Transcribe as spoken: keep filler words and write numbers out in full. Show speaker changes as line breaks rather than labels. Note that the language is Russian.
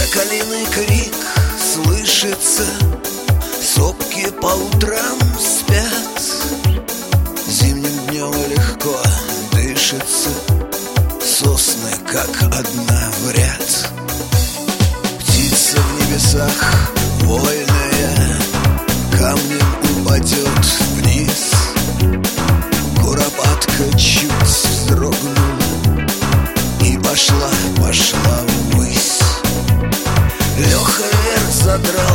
Соколиный крик слышится, сопки по утрам спят. Зимним днем легко дышится, сосны как одна в ряд. Птица в небесах вольная камнем упадет вниз. Куропатка чуть вздрогнула и пошла, пошла ввысь. Леха вверх задрал